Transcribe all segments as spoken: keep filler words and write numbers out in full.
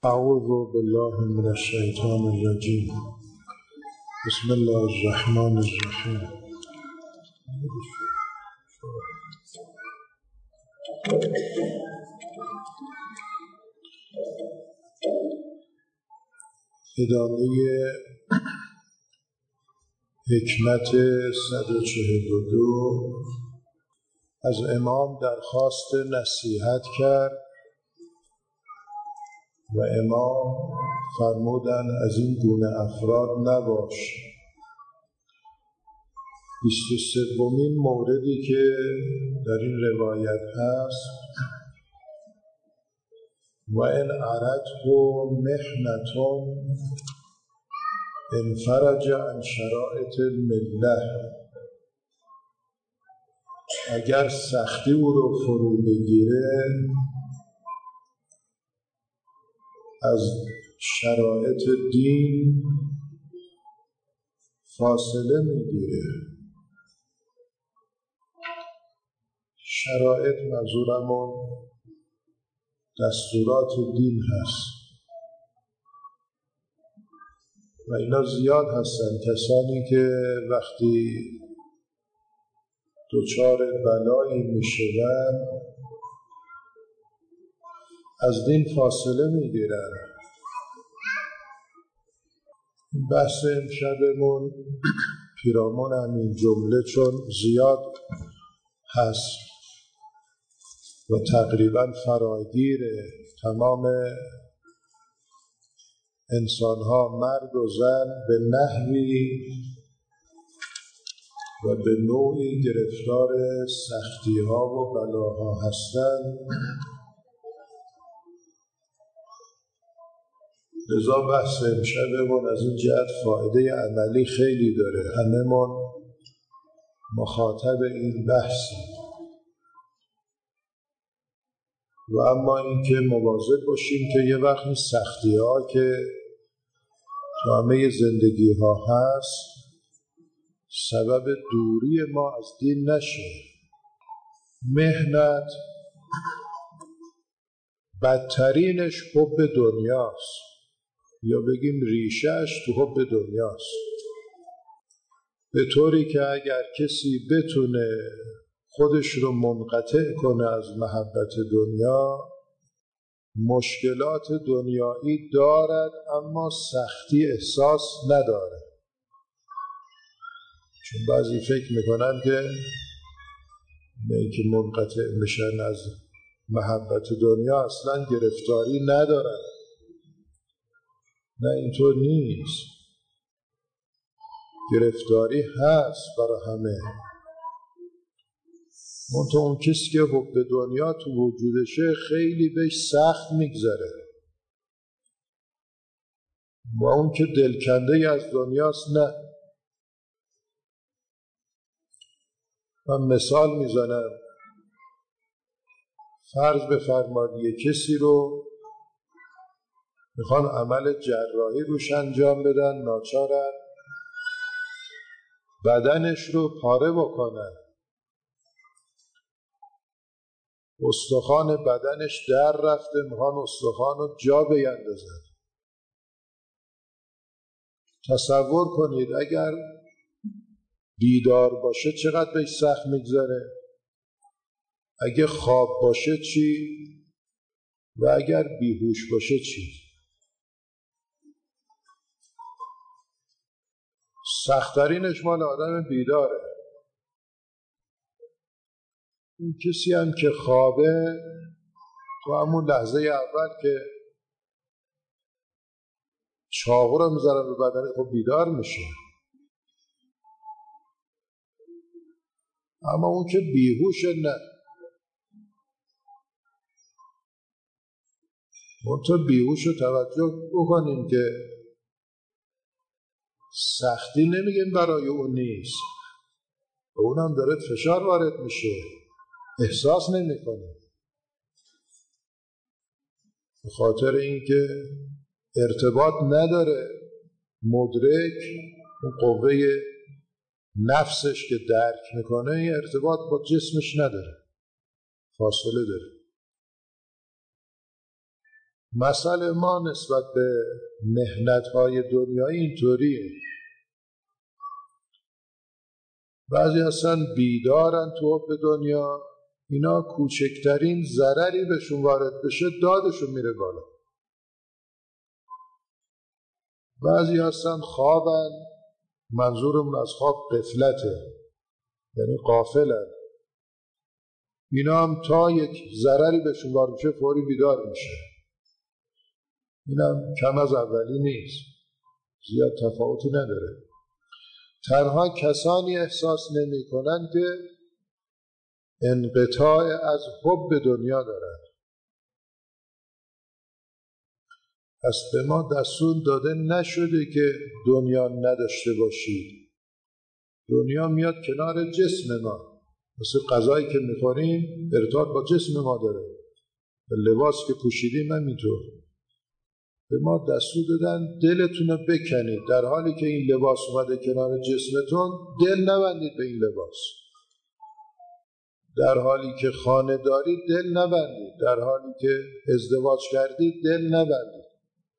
اعوذ بالله من الشیطان الرجیم. بسم الله الرحمن الرحیم. ادامه حکمت صد و چهل و دو از امام درخواست نصیحت کرد و امام فرمودند از این گونه افراد نباش. بیست و سومین موردی که در این روایت هست: و ان اردت محنة انفرج عن شرائط المله. اگر سختی او رو فرو بگیره از شرایط دین فاصله میگیره. شرایط منظورمون دستورات دین هست و اینا زیاد هستن. کسانی که وقتی دچار بلایی میشوند از دین فاصله میگیرن. بحث امشبمون پیرامون همین جمله چون زیاد هست و تقریبا فراگیر تمام انسانها، مرد و زن، به نحوی و به نوعی گرفتار سختی‌ها و بلاها هستند. لذا بحث امشبمون از این جهت فایده عملی خیلی داره. همه‌مون مخاطب این بحثیم و اما این که مواظب باشیم که یه وقت این سختی ها که تو همه زندگی ها هست سبب دوری ما از دین نشه. محنت بدترینش حب دنیاست، یا بگیم ریشهش تو حب دنیاست، به طوری که اگر کسی بتونه خودش رو منقطع کنه از محبت دنیا، مشکلات دنیایی دارد اما سختی احساس نداره. چون بعضی فکر میکنن که نه اینکه منقطع میشن از محبت دنیا اصلا گرفتاری ندارن. نه، اینطور نیست. گرفتاری هست برای همه. منطقه اون کسی که حب دنیا تو وجودشه خیلی بهش سخت میگذره و اون که دلکنده از دنیاست نه. من مثال میزنم. فرض بفرمایید کسی رو میخوان عمل جراحی روش انجام بدن، ناچارن بدنش رو پاره بکنن، استخوان بدنش در رفته، میخوان استخوان رو جا بیندازن. تصور کنید اگر بیدار باشه چقدر بهش سخت میگذره، اگه خواب باشه چی و اگر بیهوش باشه چی. سخت‌ترینش مال آدم بیداره. اون کسی هم که خوابه تو همون لحظه اول که چاقو رو میذارن به بدنه خب بیدار میشه. اما اون که بیهوشه نه. منطقه بیهوش رو توجه بکنیم که سختی نمیگیم برای اون نیست، به اونم داره فشار وارد میشه، احساس نمیکنه. به خاطر اینکه ارتباط نداره، مدرک اون قوه نفسش که درک میکنه این ارتباط با جسمش نداره، فاصله داره. مسئله ما نسبت به محنت‌های دنیایی اینطوریه. بعضی هستن بیدارن تو حب دنیا، اینا کوچکترین ضرری بهشون وارد بشه دادشون میره بالا. بعضی هستن خوابن، منظورمون از خواب غفلته، یعنی غافلن، اینا هم تا یک ضرری بهشون وارد بشه فوری بیدار میشه. اینم کم از اولی نیست، زیاد تفاوتی نداره. تنها کسانی احساس نمی کنن که انقطاع از حب دنیا دارن. پس به ما دستور داده نشده که دنیا نداشته باشید. دنیا میاد کنار جسم ما، مثل غذایی که میخوریم ارتباط با جسم ما داره، لباس که پوشیدیم هم اینطور. به ما دستور دادن دلتون رو بکنید، در حالی که این لباس اومده کنار جسمتون دل نبندید به این لباس. در حالی که خانه دارید دل نبندید، در حالی که ازدواج کردید دل نبندید.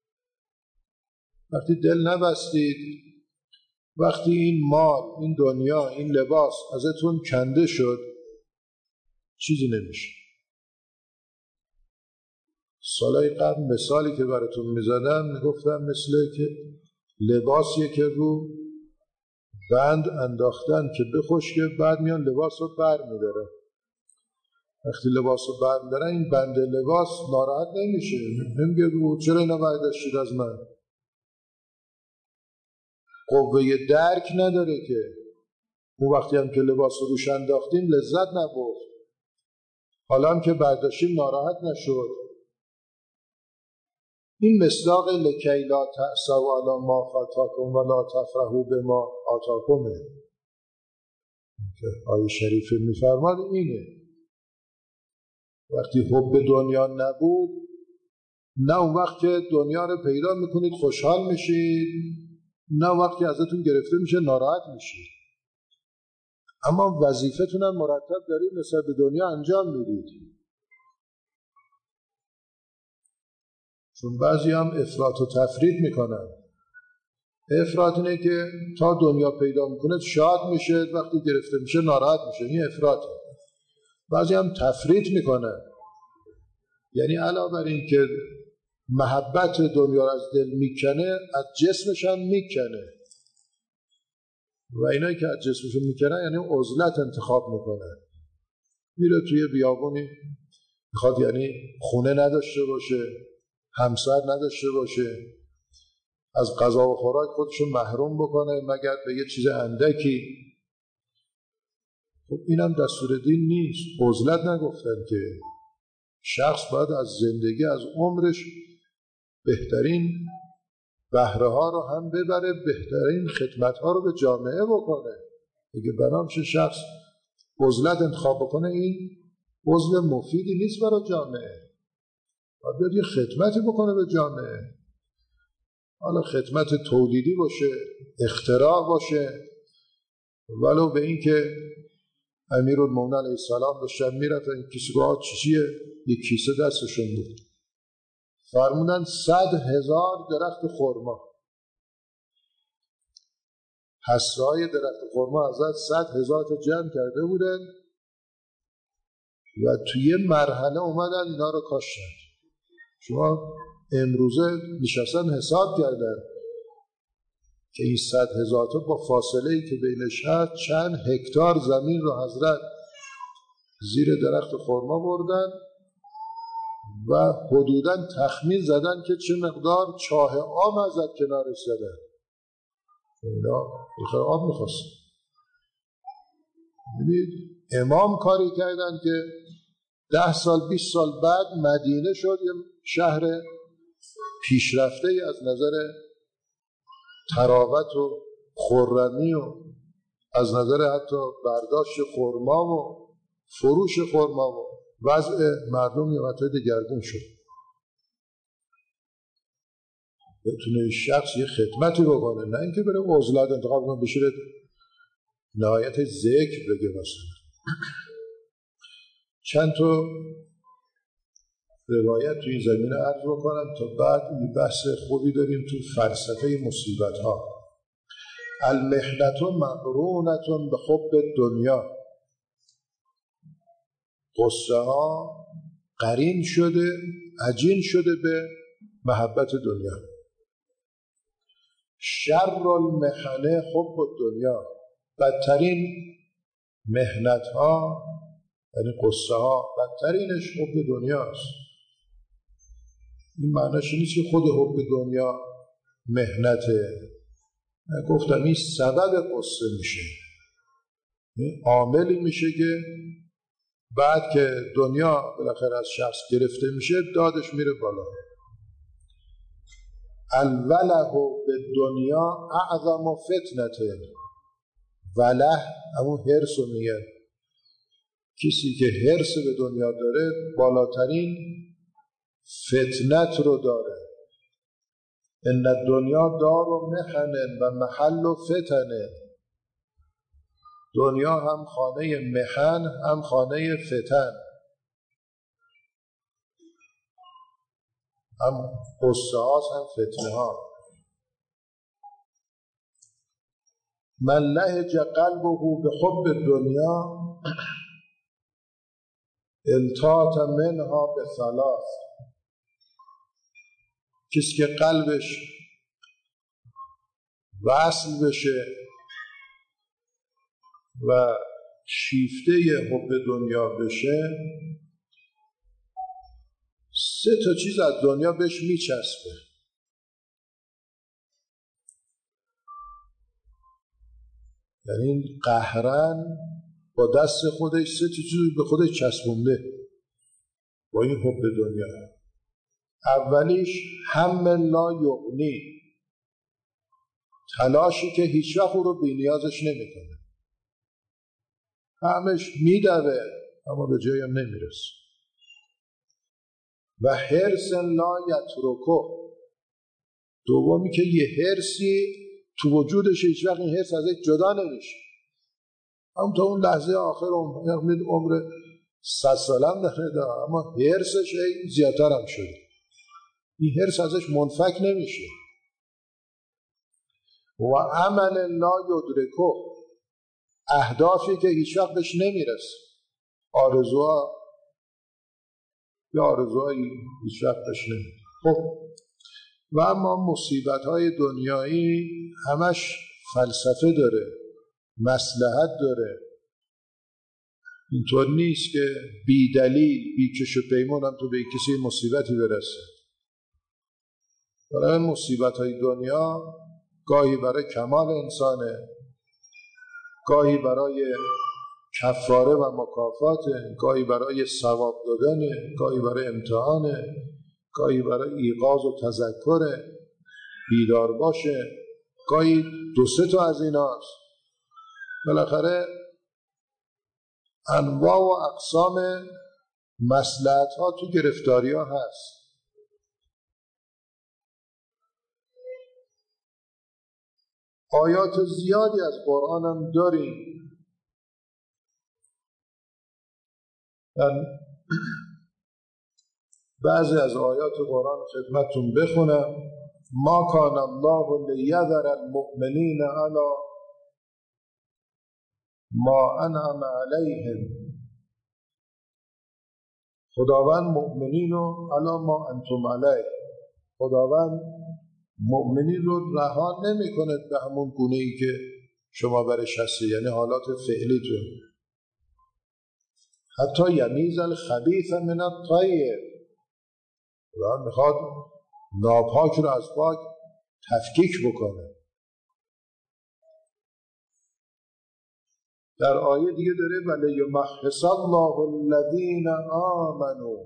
وقتی دل نبستید، وقتی این مال، این دنیا، این لباس ازتون کنده شد، چیزی نمیشه. سالهای قبل مثالی که براتون میزدم میگفتم مثل که لباسیه که رو بند انداختن که بخشکه، بعد میان لباس رو بر میدارن. وقتی لباس رو بر میدارن این بند لباس ناراحت نمیشه، نمیگه رو چرا اینا برداشتید از من. قوه درک نداره که اون وقتی هم که لباس رو روش انداختیم لذت نبرد، حالا هم که برداشتیم ناراحت نشد. این مصداق لکی لا تأسوا علی ما فاتاکم و لا تفرحوا بما آتاکمه که آیه شریفه میفرماد اینه. وقتی حب دنیا نبود، نه اون وقت که دنیا رو پیدا میکنید خوشحال میشید، نه وقتی ازتون گرفته میشه ناراحت میشید. اما وظیفتون هم مرتب دارید نسبت به دنیا انجام میدید. چون بعضی هم افراط و تفرید میکنن. افراط اینه که تا دنیا پیدا میکنه شاد میشه، وقتی گرفته میشه ناراحت میشه، این افراطه. بعضی هم تفرید میکنن، یعنی علاوه بر این که محبت دنیا رو از دل میکنه، از جسمش هم میکنه. و اینایی که از جسمشون میکنن یعنی عزلت انتخاب میکنن. میره توی بیابونی میخواد یعنی خونه نداشته باشه، همسر نداشته باشه، از غذا و خوراک خودشو محروم بکنه مگر به یه چیز اندکی. خب اینم دستور دین نیست. عزلت نگفتن که شخص باید از زندگی، از عمرش بهترین بهره ها رو هم ببره، بهترین خدمت ها رو به جامعه بکنه. اگه بنامشه شخص عزلت انتخاب بکنه، این عزل مفیدی نیست برای جامعه. باید بیاد یه خدمتی بکنه به جامعه. حالا خدمت تولیدی باشه، اختراع باشه، ولو به این که امیرالمومنین علیه السلام داشتن میرفتن این کیسه‌ها چیزیه، یک کیسه دستشون بود، فرمودن صد هزار درخت خرما، حصه‌های درخت خرما ازت صد هزار تا جمع کرده بودن و توی مرحله اومدن اینا رو کاشتن. شما امروزه نشستن حساب کردن که این صد هزار تا با فاصله ای که بینش هست چند هکتار زمین رو حضرت زیر درخت خرما بردن و حدوداً تخمین زدن که چه مقدار چاه آب ازت کنارش زدن. اینا بخیر آب میخواست. ببینید امام کاری کردن که ده سال بیست سال بعد مدینه شد یه شهر پیشرفته ای از نظر تراوت و خرمی و از نظر حتی برداشت خرما و فروش خرما و وضع مردم یه وقت دگرگون شد. بتونه شخص یه خدمتی بکنه، نه اینکه بره عزلت انتخاب کنه بشیره نهایت ذکر بگه. مثلا چند تا روایت تو این زمینه عرض بکنم تا بعد یه بحث خوبی داریم تو فلسفه مصیبت ها. المحنة مقرونة به حب دنیا، قصه ها قرین شده، عجین شده به محبت دنیا. شر المحنه حب دنیا، بدترین محنت ها یعنی قصه ها بدترینش حب دنیاست. این معناش نیست که خود حب دنیا محنته، من گفتم این سبب قصه میشه، این عاملی میشه که بعد که دنیا بالاخره از شخص گرفته میشه دادش میره بالا. الوله به دنیا اعظم فتنته، وله همون حرص رو میگه، کسی که حرص به دنیا داره بالاترین فتنت رو داره. ان دنیا دار و محن و محل و فتن، دنیا هم خانه محن هم خانه فتن، هم قصه هاست هم فتنه ها. من لهج قلبه به حب دنیا التات منها به ثلاث، کسی که قلبش وصل بشه و شیفته حب دنیا بشه، سه تا چیز از دنیا بهش میچسبه. یعنی این قهرن با دست خودش سه تا چیز به خودش چسبونده با این حب دنیا. اولیش هم لا یغنی، تلاشی که هیچ وقت او رو بی نیازش نمی کنه، همش میدوه اما به جایی هم نمیرسه. و حرص لا یترکه، دومی که یه حرصی تو وجودش هیچ وقت این حرص ازش جدا نمیشه، هم تا اون لحظه آخر عمر عمر صد سالم داره اما حرصش زیادتر هم شده، این حرص ازش منفک نمیشه. و عمل لا یدرکه، اهدافی که هیچ وقت بهش نمیرسه، آرزوها یا آرزوهایی هیچ وقت بهش نمیرسه. خب و اما مصیبت های دنیایی همش فلسفه داره، مصلحت داره. اینطور نیست که بی دلیل بی کش و پیمون هم تو به کسی مصیبتی برسه. برای مصیبت های دنیا گاهی برای کمال انسانه، گاهی برای کفاره و مکافاته، گاهی برای ثواب دادنه، گاهی برای امتحانه، گاهی برای ایقاظ و تذکره بیدار باشه، گاهی دو سه تا از ایناست. بالاخره انواع و اقسام مصلحت ها تو گرفتاری ها هست. آیات زیادی از قرآن هم داریم. من بعضی از آیات قرآن خدمتون بخونم. ما کان الله لیذر المؤمنین علی ما انعم علیهم، خداوند مؤمنین رو علی ما انتم علیه، خداوند مؤمنین رو رها نمی کند به همون گونه ای که شما برش هستی، یعنی حالات فعلیتون. حتی یمیز الخبیث من الطیب، خداوند میخواد ناپاک رو از پاک تفکیک بکنه. در آیه دیگه داره ولی یمحص الله الذین آمنوا،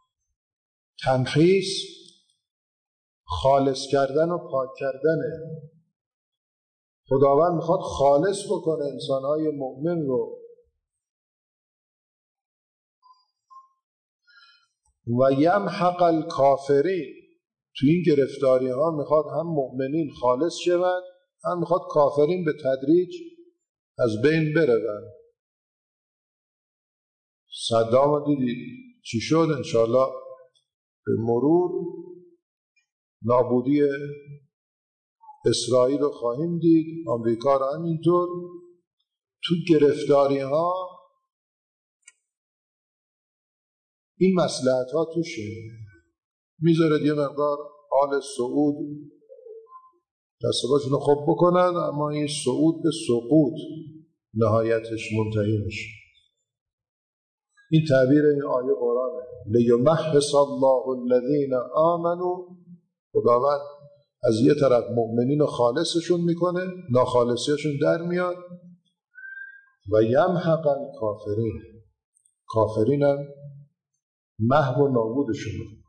تمحیص خالص کردن و پاک کردنه. خداوند میخواد خالص بکنه انسانهای مؤمن رو. و یمحق الکافرین، تو این گرفتاری ها میخواد هم مؤمنین خالص شوند، هم میخواد کافرین به تدریج از بین برون. صدام دیدید چی شد؟ انشاءالله به مرور نابودی اسرائیل رو خواهیم دید، آمریکا رو همینطور. تو گرفتاری ها این مصلحت ها توشه، میذارد یه مقدار آل سعود دستباشون رو خوب بکنن، اما این صعود به سقوط نهایتش منتهی میشه. این تعبیر این آیه قرآنه. لیمحص الله الذین آمنوا، خداوند از یه طرف مؤمنین رو خالصشون میکنه، ناخالصیشون در میاد، و یمحق الکافرین، کافرین هم محو و نابودشون میکنه.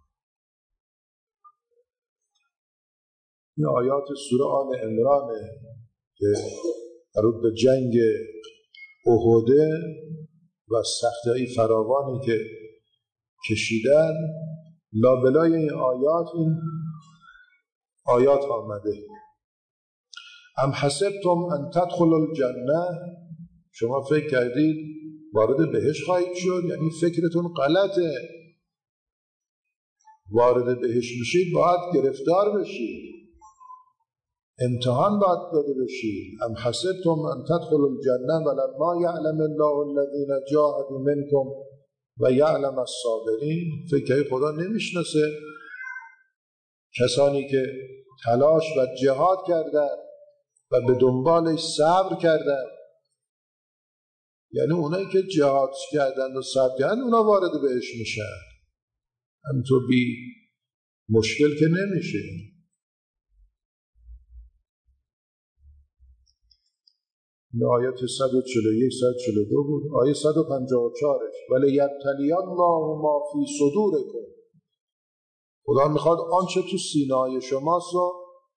این آیات سوره آل عمرانه که مربوط به جنگ احد و سختی‌های فراوانی که کشیدن. لابلای این آیات این آیات آمده. ام حسبتم ان تدخلوا الجنه، شما فکر کردید وارد بهشت خواهید شد؟ یعنی فکرتون غلطه. وارد بهشت میشید باید گرفتار بشید، امتحان باید داده بشید. ام حسبتم ان تدخلوا الجنه ولما یعلم الله الذین جاهدوا منکم و یعلم الصابرین. فکر خدا نمیشناسه کسانی که تلاش و جهاد کردن و به دنبالش صبر کردن، یعنی اونایی که جهاد کردن و صبر کردن اونا وارد بهش میشن، همینطور بی مشکل که نمیشه. آیت صد و چهل و یک صد و چهل و دو بود. آیه صد و پنجاه و چهار ولی یبتلی الله ما فی صدورکم، خدا میخواد آنچه تو سینه‌های شماست رو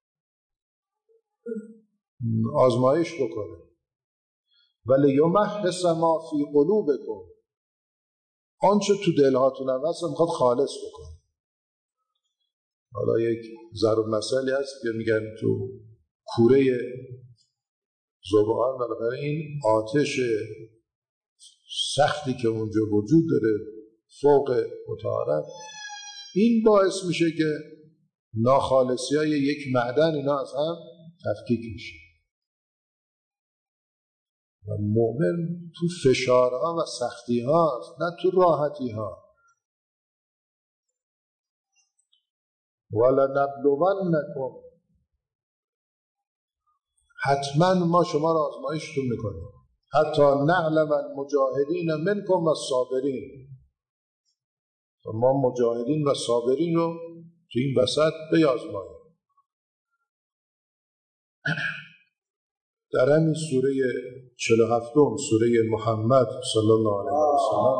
آزمایش بکنه. ولی یمحص ما فی قلوبکم، آنچه تو دلهاتون هم هست میخواد خالص بکنه. حالا یک ضرب مثلی هست که میگن تو کوره ذوبان، بالاخره این آتش سختی که اونجا وجود داره فوق متعارف، این باعث میشه که ناخالصی های یک معدن اینا از هم تفکیک میشه. و مؤمن تو فشارها و سختی هاست، نه تو راحتی ها. وَلَنَبْلُوَنَّكُمْ، حتما ما شما را آزمایشتون میکنیم. حتی نعلم المجاهدین منکم و الصابرین، ما مجاهدین و صابرین رو تو این وسط بیازماییم. در همین سوره چهل و هفت سوره محمد صلی الله علیه و سلم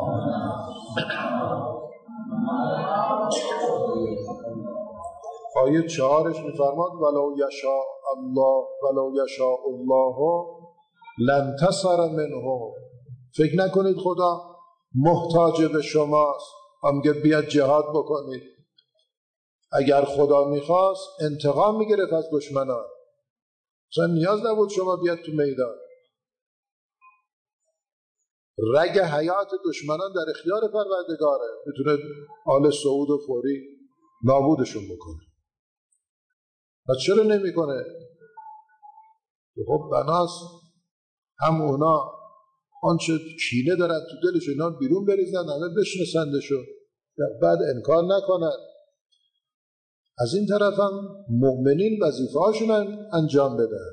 آیه چهارش میفرماد ولو یشاء الله ولو یشاء الله لانتصر منهم. فکر نکنید خدا محتاج به شماست همگه بیاد جهاد بکنید. اگر خدا میخواست انتقام میگرفت از دشمنان، مثلا نیاز نبود شما بیاد تو میدان. رگ حیات دشمنان در اختیار پروردگاره، میتونه آل سعود و فوری نابودشون بکنه. و چرا نمیکنه؟ خب بناست هم اونا آنچه کینه دارن تو دلش اینا بیرون بریزن، همه بشنسندشو، بعد انکار نکنن. از این طرف هم مؤمنین وظیفه هاشون انجام بدن.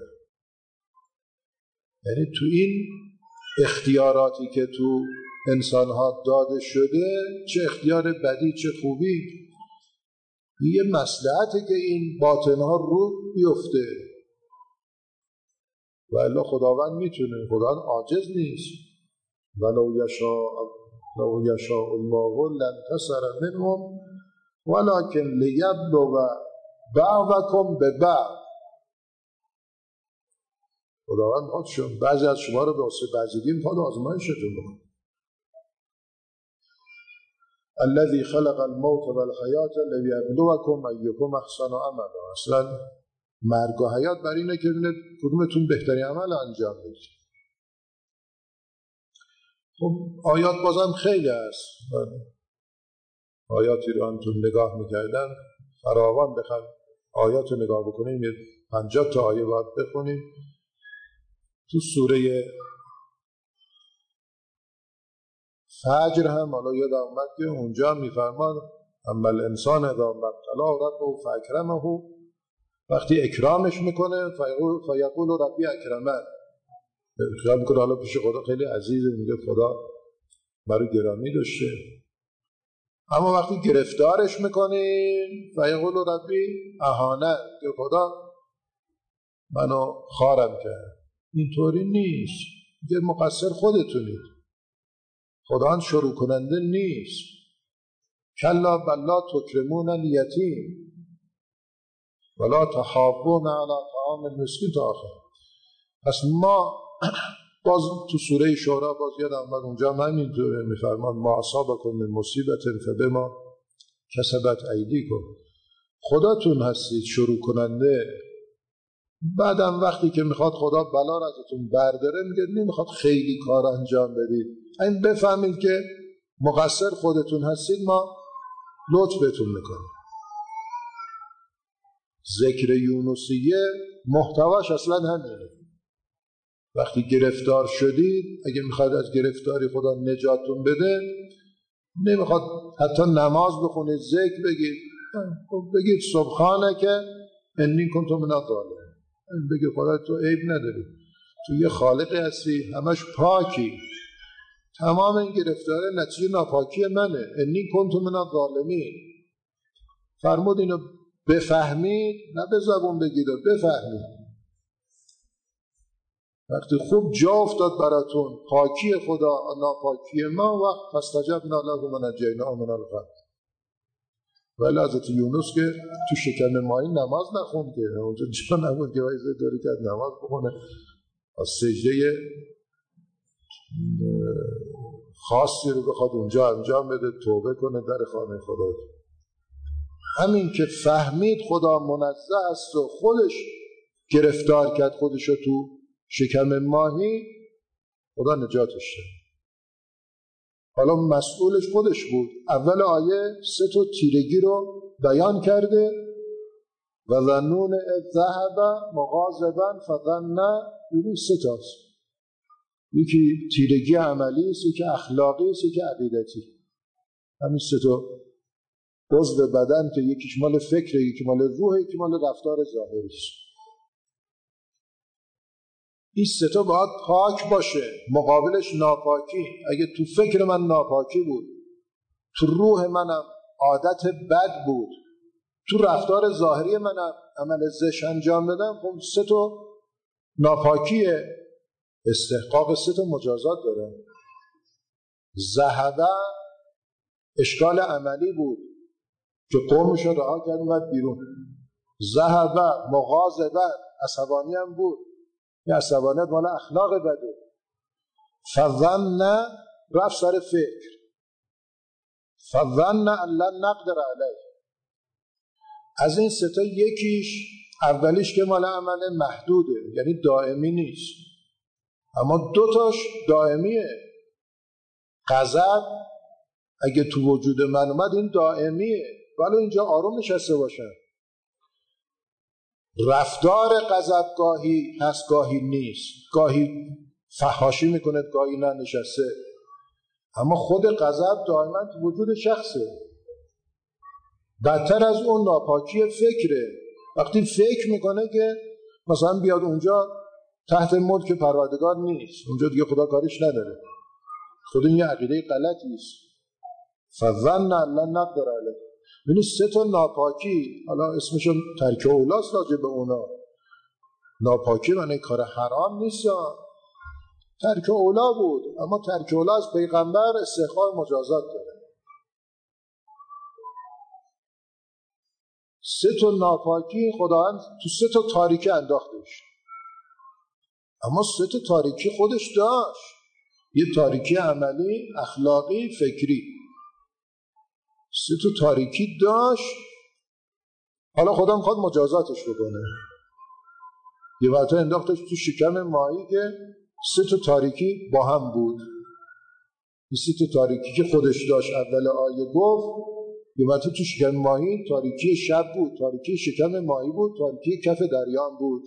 یعنی تو این اختیاراتی که تو انسانها داده شده، چه اختیار بدی چه خوبی، یه مصلحته که این باطنها رو بیفته. و الا خداوند میتونه، خداوند عاجز نیست. ولو یشاء لو یشاء الله لانتصر منهم ولکن لیبلو بعضکم ببعض. خداوند میخواد شما بعضی از شما رو به واسه بعضیگی میخواد آزمایشتون بکنه. الذي خلق الموت والحیات لیبلوکم ایکم احسن عملا. اصلا مرگ و حیات برای اینه که ببینید کدومتون بهترین عمل انجام بدید. خب آیات بازم خیلی هست. آیاتی رو انتون نگاه میکردن فراوان بخوام آیات رو نگاه بکنیم، یه پنجاه تا آیه باید بخونیم. تو سوره فجر هم حالا یاد آمد که اونجا میفرماد اما الانسان اذا ما ابتلاه ربه فاکرمه، وقتی اکرامش میکنه فیقول ربی اکرمن، خیال میکنه حالا پیش خدا خیلی عزیزه، میگه خدا مرا گرامی داشته. اما وقتی گرفتارش میکنیم فیقول ربی اهانه، که خدا منو خارم کرد. اینطوری نیست، میگه مقصر خودتونید، خدا شروع کننده نیست. کلا بلا تکرمون الیتیم ولا تحاضون علی طعام المسکین تا آخر. پس ما باز تو سوره شورا باز یاد آمد اونجا هم همینطوره، میفرمان ما اصابکم من مصیبت فبما کسبت ایدیکم، خداتون هستید شروع کننده. بعدم وقتی که میخواد خدا بلا را ازتون برداره میگه نمیخواد خیلی کار انجام بدید، این بفهمید که مقصر خودتون هستید، ما لطف بهتون میکنیم. ذکر یونسیه محتواش اصلا همینه. وقتی گرفتار شدید، اگه میخواد از گرفتاری خدا نجاتون بده، نمیخواد حتی نماز بخونید ذکر بگید، بگید سبحانک انی کنت من الظالمین، بگید خدا تو عیب نداری، تو یه خالقی هستی همش پاکی، تمام این گرفتاره نتیجه ناپاکی منه، انی کنت من الظالمین. فرمود اینو بفهمید، نه به زبون بگید و بفهمید. وقتی خوب جا افتاد براتون پاکی خدا ناپاکی ما، وقت فاستجبنا له و نجیناه من الغم. ولی حضرت یونس که تو شکم ماهی نماز نخوند که اونجا جا نبود که وایزه داری که نماز بخونه، از سجده خاصی رو بخواد اونجا انجام بده، توبه کنه در خانه خدا. همین که فهمید خدا منزه است و خودش گرفتار کرد خودش رو تو شکم ماهی، خدا نجاتش داد. حالا مسئولش خودش بود. اول آیه سه تا تیرگی رو بیان کرده و ظنون اذ ذهب مغاضبا فظن، یعنی سه تاست، یکی تیرگی عملی است، یکی اخلاقی است، یکی عقیدتی. همین سه تا عضو بدن که یکیش مال فکره، یکی مال روح، یکی مال رفتار ظاهری است. این سه تا باید پاک باشه، مقابلش ناپاکی. اگه تو فکر من ناپاکی بود، تو روح منم عادت بد بود، تو رفتار ظاهری منم عمل زشت انجام دادم، خب سه تا ناپاکیه، استحقاق سه تا مجازات داره. ذهبه اشکال عملی بود که قومش رو رها کرد اومد بیرون. ذهبه مغاضبه عصبانی هم بود، یه عصبانیت مال اخلاق بده. فظن رفت سر فکر، فظن ان لن نقدر علیه. از این سه تا یکیش اولیش که مال عمل محدوده، یعنی دائمی نیست، اما دو تاش دائمیه. غضب اگه تو وجود من اومد این دائمیه، ولی اینجا آروم نشسته باشن. رفتار غضب گاهی هست گاهی نیست، گاهی فحاشی میکنه گاهی نه نشسته، اما خود غضب دائما تو وجود شخصه. بدتر از اون ناپاکی فکره، وقتی فکر میکنه که مثلا بیاد اونجا تحت ملک پروردگار نیست، اونجا دیگه خدا کارش نداره، خود این یه عقیده غلطی است. فظن ان لن نقدر علیه. ببینید سه تا ناپاکی، حالا اسمشون ترک اولاست راجع به اونا. ناپاکی معنی کار حرام نیست، ترک اولا بود، اما ترک اولا از پیغمبر استحقاق مجازات داره. سه تا ناپاکی خداوند تو سه تا تاریکی انداختش، اما سه تا تاریکی خودش داشت، یه تاریکی عملی، اخلاقی، فکری. سه تا تاریکی داشت. حالا خدا میخواد مجازاتش بکنه، یه وقتا انداختش تو شکم ماهی که سه تا تاریکی با هم بود. این سه تا تاریکی که خودش داشت اول آیه گفت، البته تو شکم ماهی تاریکی شب بود، تاریکی شکم ماهی بود، تاریکی کف دریان بود.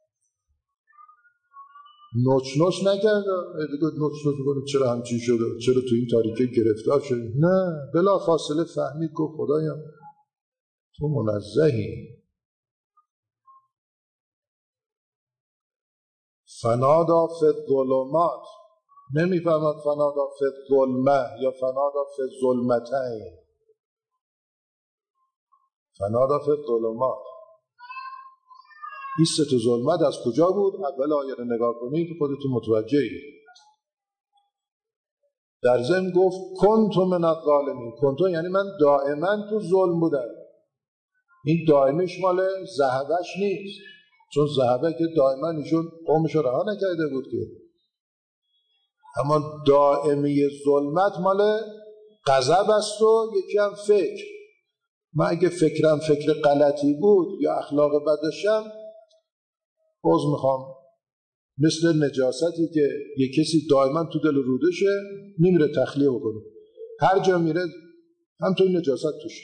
نوچ نوچ نکرد دیگه نوچ نوچ کنه چرا همچین شده، چرا تو این تاریکی گرفتار شدی؟ نه، بلا فاصله فهمید گفت خدایا تو منزهی. فنادا فی الظلمات، نمیفهمد فنادا فی الظلمه یا فنادا فی الظلمتین. فنادا فی الظلمات، این سه تا ظلمت از کجا بود؟ اول آیه رو نگاه کنید خودتون متوجهید. در ضمن گفت کنت من الظالمین. کنت یعنی من دائما تو ظلم بودم. این دائمش مال ذهبش نیست، چون ذهبه که دائما ایشون قومش رو رها نکرده بود که. اما دائمی ظلمت مال غضب است و یکی هم فکر. من اگه فکرم فکر غلطی بود یا اخلاق بد داشتم، باز میخوام مثل نجاستی که یک کسی دائما تو دل رودشه نمیره تخلیه بکنه، هر جا میره همطور نجاست توشه.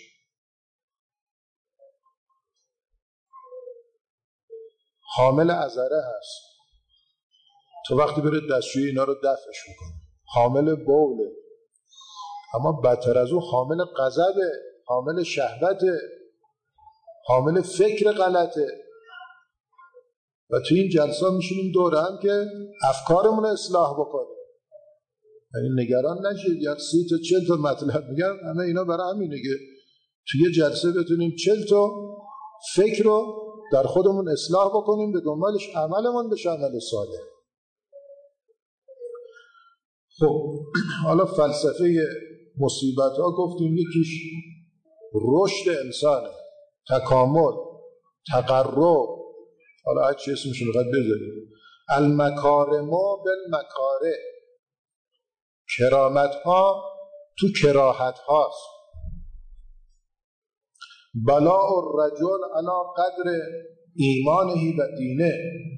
حامل عذره هست، تو وقتی بره دستشویی اینا رو دفعش میکنه. حامل بوله، اما بدتر از اون حامل غضبه، حامل شهوته، حامل فکر غلطه. و تو این جلسه میشینیم دوره هم که افکارمون اصلاح بکنیم. یعنی نگران نشید یک سی تا چل تا مطلب میگم، همه اینا برای همینه که توی جلسه بتونیم چل تا فکر رو در خودمون اصلاح بکنیم، به دنبالش عملمون بشه عمل صالح. خب حالا فلسفه مصیبت ها گفتیم یکیش رشد انسانه، تکامل، تقرب، حالا هر چی اسمش رو بخواد بذاریم. المکارم بالمکاره، کرامت ها تو کراهت هاست. بلاء الرجل علی قدر ایمانه و دینه،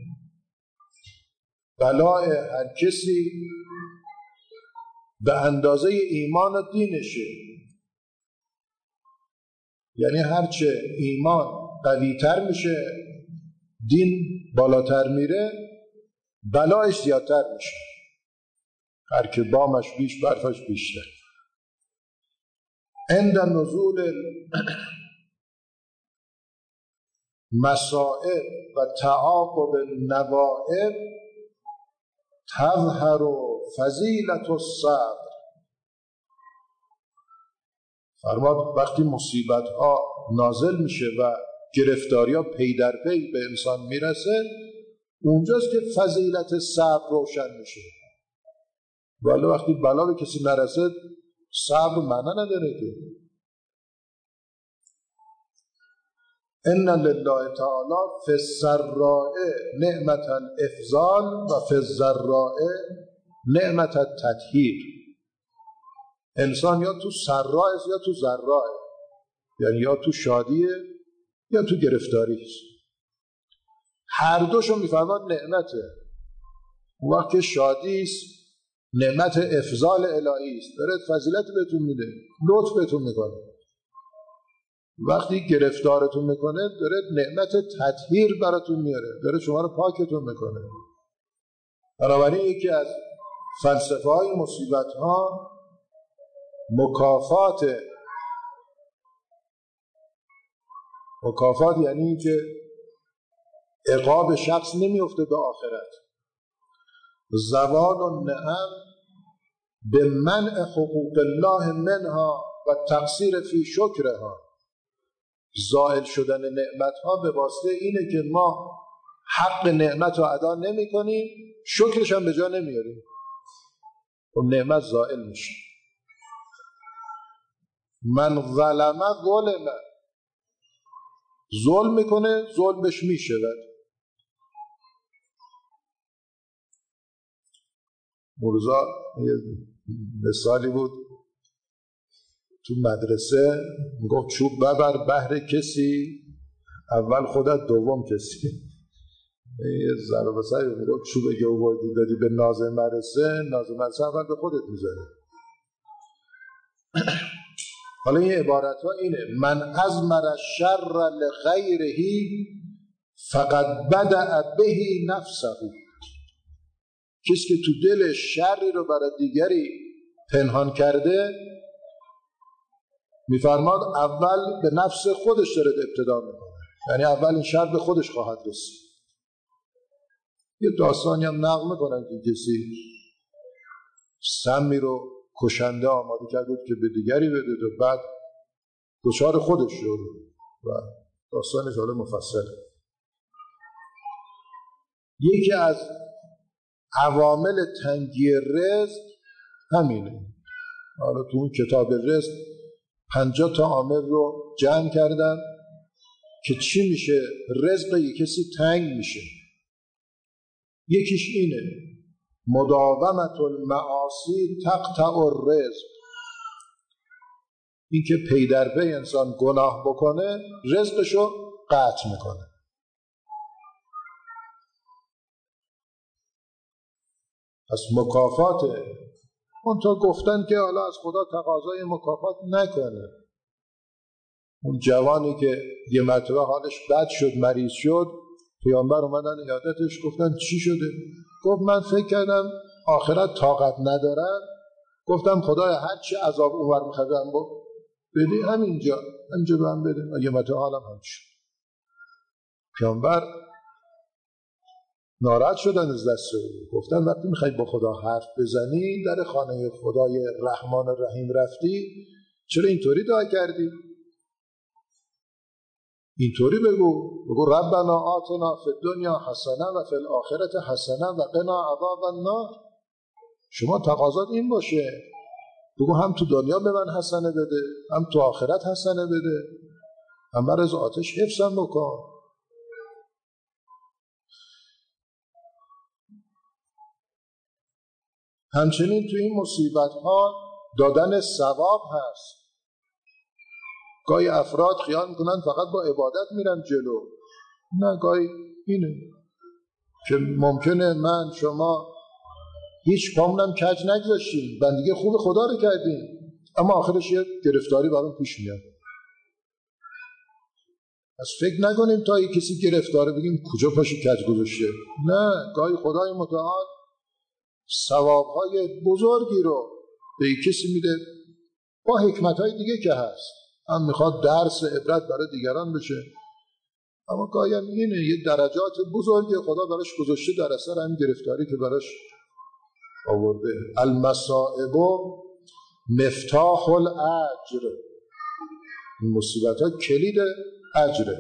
بلاء هر کسی به اندازه ایمان و دینشه. یعنی هرچه ایمان قویتر میشه، دین بالاتر میره، بلایش زیادتر میشه. هر که بامش بیش برفش بیشتر. عند نزول مصائب و تعاقب النوائب تظهر فضیلت الصبر. فرماد وقتی مصیبت ها نازل میشه و گرفتاری ها پی در پی به انسان میرسه، اونجاست که فضیلت صبر روشن میشه. ولی وقتی بلا به کسی نرسه صبر معنا نداره که. ان لله تعالی فی السراء نعمت الافضال و فی الضراء نعمت التطهیر. انسان یا تو سراء یا تو ضراء، یعنی یا تو شادیه یا تو گرفتاری است. هر دوشو میفهمد نعمته. اون وقت که شادی است نعمت افضال الهی است، داره فضیلت بهتون میده، لطف بهتون میکنه. وقتی گرفتارتون میکنه داره نعمت تطهیر براتون میاره، داره شما رو پاکتون میکنه. بنابراین یکی از فلسفه های مصیبت ها مکافات. مکافات یعنی این که عقاب شخص نمیفته به آخرت. زوال النعم به منع حقوق الله منها و تقصیر فی شکرها. زائل شدن نعمت ها به واسطه اینه که ما حق نعمت رو ادا نمی کنیم، شکرش هم به جا نمیاریم، و نعمت زائل میشه. من ظلم ظلم، ظلم میکنه ظلمش میشه. مرزا مثالی بود تو مدرسه، میگفت چوب ببر بهر کسی، اول خودت دوم کسی. یه زن و بسایی میگفت چوب اگه اووردی دادی به ناظم مدرسه، ناظم مدرسه اول به خودت میزنه. حالا این عبارت ها اینه: من ازمر الشر لغیره فقد بدأ به نفسه. کسی که تو دل شری رو برای دیگری پنهان کرده، میفرماد اول به نفس خودش داره ابتدا میکنه، یعنی اول این شر به خودش خواهد رسید. یه داستانی هم نقل میکنن که کسی سمی رو کشنده آماده کرده بود که به دیگری بده و بعد دچار خودش شد و داستانش حالا مفصله. یکی از عوامل تنگی رزق همینه. حالا تو اون کتاب رزق پنجاه تا عامل رو جمع کردن که چی میشه رزق یک کسی تنگ میشه. یکیش اینه: مداومت المعاصی تقطع الرزق. این که پی در پی انسان گناه بکنه رزقشو قطع میکنه. پس مکافات اون تا گفتن که حالا از خدا تقاضای مکافات نکنه. اون جوانی که یه مرتبه حالش بد شد، مریض شد، پیامبر اومدن عیادتش، گفتن چی شده؟ گفت من فکر کردم آخرت طاقت ندارن، گفتم خدای هر چی عذاب اونور میخوادم بدی همینجا همینجا به هم بده. یه مرتبه حالم هم شد. پیامبر ناراحت شدن از دست او، گفتن وقتی میخوای با خدا حرف بزنی در خانه خدای رحمان رحیم رفتی، چرا اینطوری دعا کردی؟ اینطوری بگو بگو ربنا آتنا فی الدنیا حسنه و فی الاخرت حسنه و قنا عذاب النار. شما تقاضات این باشه، بگو هم تو دنیا به من حسنه بده، هم تو آخرت حسنه بده، هم از آتش حفظم بکن. همچنین تو این مصیبت ها دادن ثواب هست. گاهی افراد خیال میکنن فقط با عبادت میرن جلو. نه، گاهی اینه که ممکنه من شما هیچ پامونم کج نگذاشتیم، بندگی خوب خدا رو کردیم، اما آخرش یه گرفتاری برام پیش میاد. از فکر نکنیم تا یه کسی گرفتاره بگیم کجا پاشو کج گذاشته. نه، گاهی خدای متعال ثوابهای بزرگی رو به کسی میده با حکمتهای دیگه که هست، هم میخواد درس عبرت برای دیگران بشه، اما گاهی هم اینه یه درجات بزرگی خدا براش گذاشته در اثر هم گرفتاری که براش آورده. المصائب مفتاح الاجر. این مصیبت ها کلید اجره.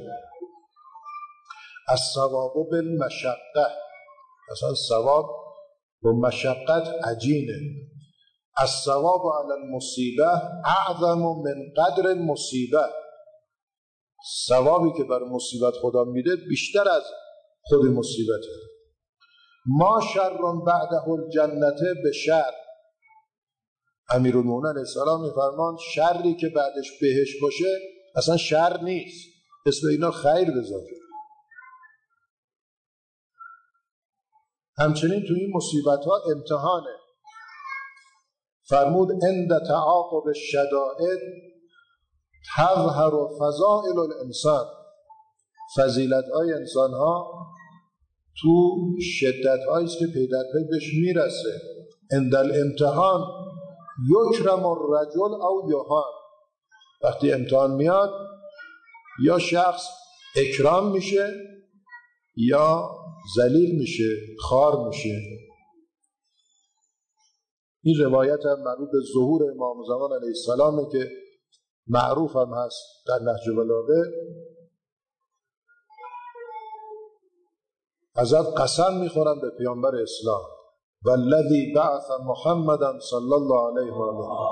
الثواب بالمشقه. مثلا ثواب با مشقت عجینه. الثواب علی المصیبه اعظم من قدر المصیبه. ثوابی که بر مصیبت خدا میده بیشتر از خود مصیبته. ما شر بعده الجنته به شر. امیرالمومنین علیه السلام میفرمان شری که بعدش بهش باشه اصلا شر نیست، اسم اینا خیر بذار. همچنین تو این مصیبت ها امتحانه. فرمود عند تعاقب الشدائد تظهر فضائل الانسان. فضیلت های انسان ها تو شدت هایی است که پی در پی بهش میرسه. عند الامتحان یکرم الرجل او یهان. وقتی امتحان میاد یا شخص اکرام میشه یا ذلیل میشه، خار میشه. این روایت هم مربوط به ظهور امام زمان علیه السلامه که معروف هم هست در نهج البلاغه. حضرت قسم میخورن به پیامبر اسلام والذی بعث محمدا صلی الله علیه و آله،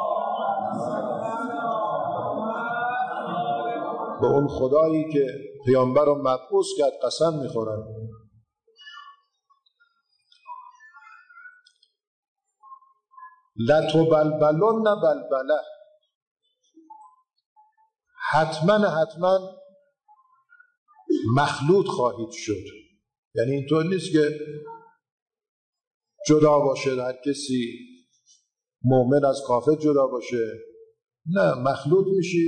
به اون خدایی که پیامبر رو مبعوث کرد قسم میخورن. لتبلبلن بلبله. حتما حتما مخلوط خواهید شد. یعنی اینطور نیست که جدا باشه، هر کسی مؤمن از کافر جدا باشه نه، مخلوط میشید،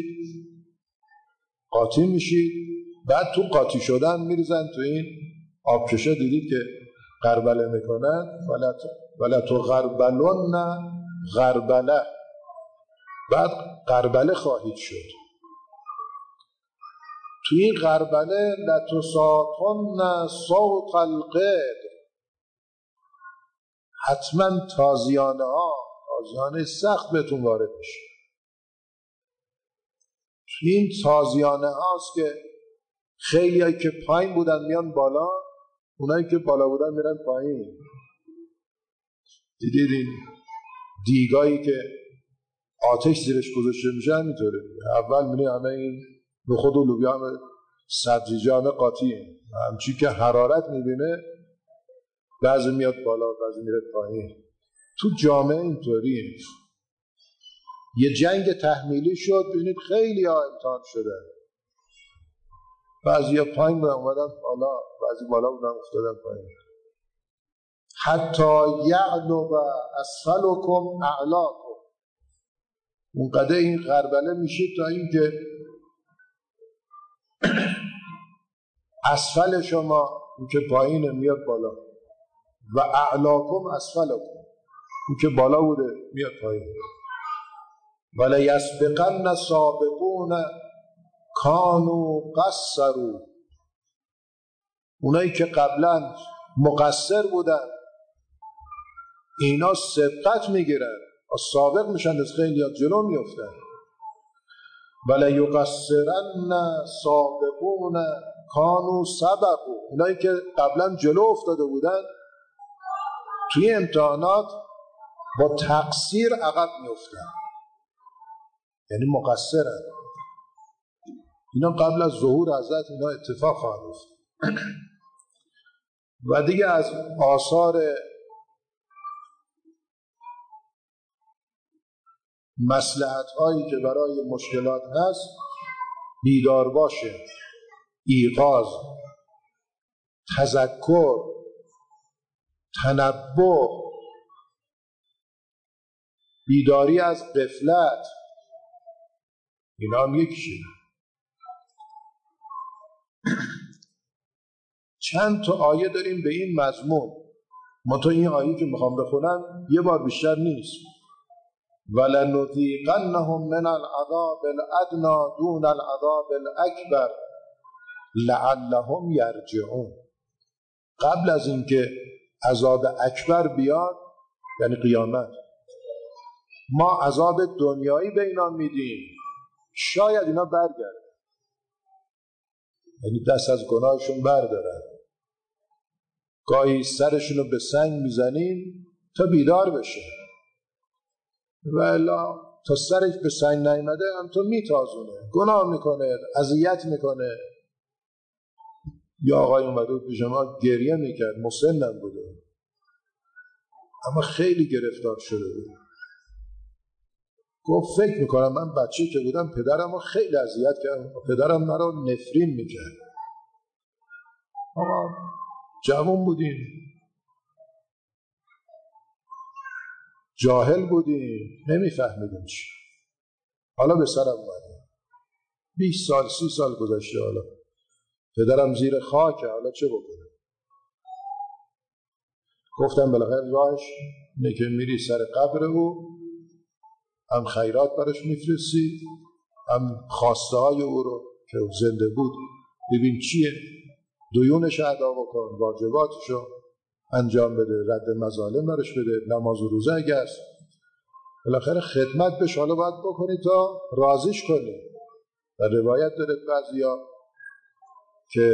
قاطی میشید، بعد تو قاطی شدن میریزن تو این آبکشه. دیدید که غربله میکنن، ولا تو غربلون، نه غربله، بعد غربله خواهید شد. تو این غربله لتساطن صوت القدر، حتما تازیانه ها، تازیانه سخت بهتون وارد میشه. تو این تازیانه هاست که خیلی هایی که پایین بودن میان بالا، اونایی که بالا بودن میرن پایین. دیدید این دیگایی که آتش زیرش گذاشته میشه همینطوره، اول میره همه این نخود و لوبیا همه سبزیجات همه قاطیه، همچی که حرارت میبینه بعضی میاد بالا بعضی میره پایین. تو جامعه اینطوریه. یه جنگ تحمیلی شد، ببینید خیلی ها امتحان شده، بعضی ها پایین بودن اومدن بالا، بعضی بالا بودن افتادن پایین. حتی یعلو اسفلکم اعلاکم، اونقدر این غربله میشید تا این که اسفل شما اون که پایینه میاد بالا، و اعلاکم اسفلکم، اون که بالا بوده میاد پایین. ولا یسبقن سابقون کانوا قصروا، اونایی که قبلا مقصر بودن اینا سبقت میگیرن، سابق میشن، از خیلی ها جلو میفتن. ولا یقصرن سابقون کانوا سبقوا، اونایی که قبلا جلو افتاده بودن توی امتحانات با تقصیر عقب میفتن، یعنی مقصرن. اینا قبل از ظهور حضرت اینا اتفاق خواهد افتاد. و دیگه از آثار مصلحت هایی که برای مشکلات هست بیدار باشه، ایقاظ، تذکر، تنبه، بیداری از غفلت، اینا هم یکیشه. چند تا آیه داریم به این مضمون، ما تو این آیه که میخوام بخونم یه بار بیشتر نیست. وَلَنُذِيقَنَّهُمْ مِنَ الْعَذَابِ الْأَدْنَى دُونَ الْعَذَابِ الْأَكْبَرِ لَعَلَّهُمْ يَرْجِعُونَ. قبل از اینکه عذاب اکبر بیاد، یعنی قیامت، ما عذاب دنیایی به اینا میدیم، شاید اینا برگردن، یعنی دست از گناهشون بردارن. گاهی سرشونو به سنگ میزنیم تا بیدار بشه، ولی تا سرش به سنگ نیامده هم تو میتازونه، گناه میکنه، اذیت میکنه. یا آقای اومده بود پیش ما گریه میکرد، مسنم بوده اما خیلی گرفتار شده بود. گفت فکر میکنم من بچه که بودم پدرم رو خیلی اذیت کردم، پدرم مرا نفرین میکرد. اما جوان بودیم، جاهل بودیم، نمیفهمیدیم چی. حالا به سرم اومده، بیست سال سی سال گذشته، حالا پدرم زیر خاکه، حالا چه بکنه؟ گفتم بالاخره راهش اینه که میری سر قبر او، هم خیرات براش میفرستی، هم خواسته های او رو که زنده بود ببین چیه، دیونش ادا بکن، واجباتشو انجام بده، رد مظالم براش بده، نماز و روزه اگه است بالاخره خدمت بهش حالا باید بکنی تا راضیش کنی. و روایت داره بعضیا که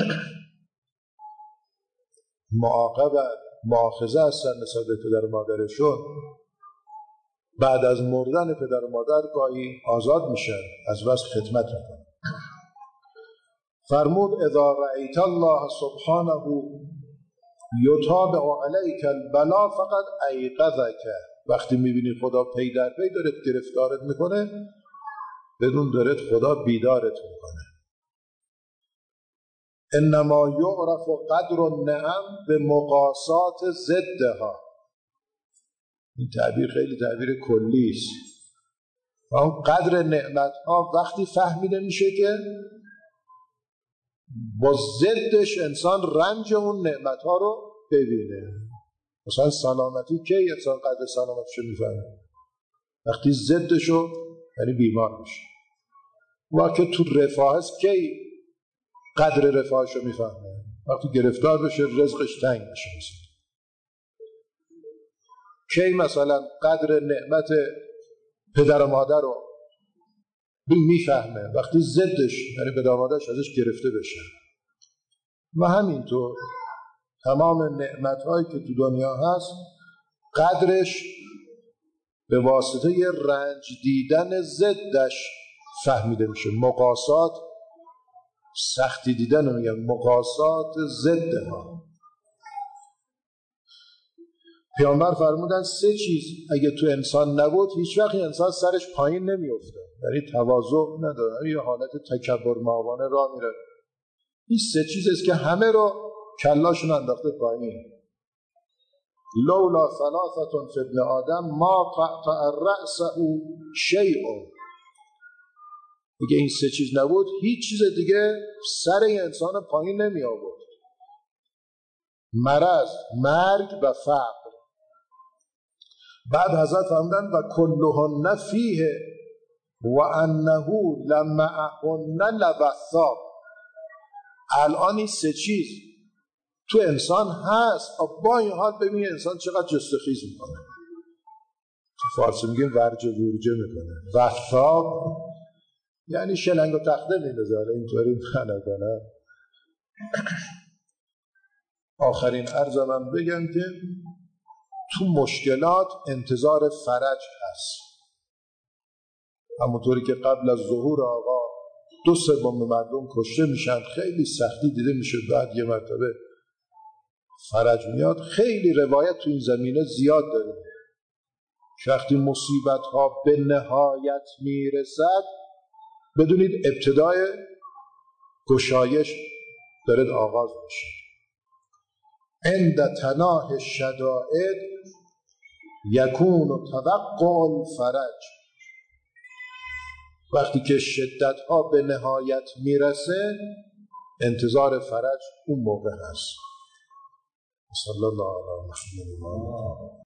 معاقب مؤاخذه هستن نسبت به پدر و مادرشون، بعد از مردن پدر و مادر گاهی آزاد میشن، از بس خدمت میکنن. فرمود اذا رأیت الله سبحانه یتابع علیک البلا فقط ایقظک، وقتی میبینی خدا پی در پی دارت گرفتارت میکنه، بدون دارت خدا بیدارت میکنه. انما یعرف قدر النعم به مقاسات ضدها. این تعبیر خیلی تعبیر کلی است. اون قدر نعمت ها وقتی فهمیده میشه که با ضدش انسان رنج اون نعمت ها رو ببینه. مثلا سلامتی، کی انسان قدر سلامتیشو میفهمه؟ وقتی ضدشو یعنی بیمار میشه. وقتی تو رفاه است کی قدر رفاهشو میفهمه؟ وقتی گرفتار بشه، رزقش تنگ میشه. مثلا کی مثلا قدر نعمت پدر و مادر رو میفهمه؟ وقتی ضدش یعنی پدر و مادرش ازش گرفته بشه. و همینطور تمام نعمت‌هایی که تو دنیا هست قدرش به واسطه یه رنج دیدن ضدش فهمیده میشه. مقاسات، سختی دیدن رو میگن مقاسات ضدها. پیامبر فرمودن سه چیز اگه تو انسان نبود هیچ وقت انسان سرش پایین نمیافته، یعنی تواضع نداره، یه حالت تکبر ماهانه راه میره. این سه چیز است که همه رو کلاشون انداخته پایین. لولا ثلاثه فی ابن آدم ما قطع رأسه شیء. اگه این سه چیز نبود هیچ چیز دیگه سر انسان پایین نمی آورد. مرض، مرگ و فقر. بعد حضرت فرمودن و کلهن فیه و انه لمعهن لوثاق. الان این سه چیز تو انسان هست، با این حال ببین انسان چقدر جست و خیز میکنه. تو فارسی میگیم ورجه ورجه میکنه. وثاق یعنی شلنگ و تخته میندازه. حالا اینطوری معنا کنم. آخرین عرض من بگم که تو مشکلات انتظار فرج هست. همونطوری که قبل از ظهور آقا دو سوم مردم کشته میشن، خیلی سختی دیده میشه، بعد یه مرتبه فرج میاد. خیلی روایت تو این زمینه زیاد داریم. وقتی مصیبت ها به نهایت میرسد بدونید ابتدای گشایش دارد آغاز میشه. عند تناه الشدائد یکون توقع الفرج. وقتی که شدت ها به نهایت میرسه انتظار فرج اون موقع هست. صلی الله علیه و سلم.